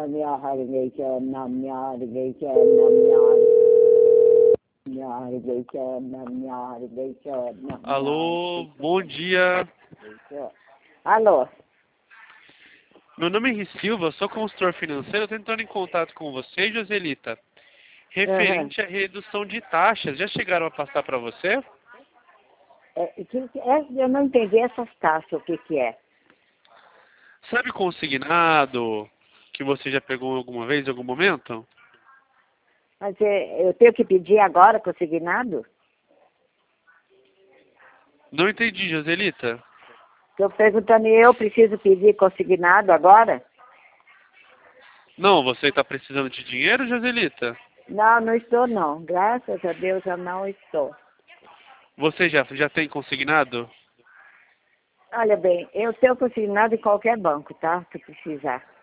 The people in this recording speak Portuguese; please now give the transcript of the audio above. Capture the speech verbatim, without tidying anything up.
minha harigation, na minha harigation, na minha minha harigation, na minha harigation, na minha Alô, bom dia. harigation. Alô? Meu nome é Henri Silva, sou consultor financeiro, estou entrando em contato com você, Joselita. Referente à redução de taxas, já chegaram a passar para você? É, que, que- é, eu não entendi essas taxas, o que que é. Sabe consignado que você já pegou alguma vez, em algum momento? Mas é, eu tenho que pedir agora consignado? Não entendi, Joselita. Estou perguntando, eu preciso pedir consignado agora? Não, você está precisando de dinheiro, Joselita? Não, não estou não. Graças a Deus eu não estou. Você já, já tem consignado? Olha bem, eu tenho consignado em qualquer banco, tá? Se precisar.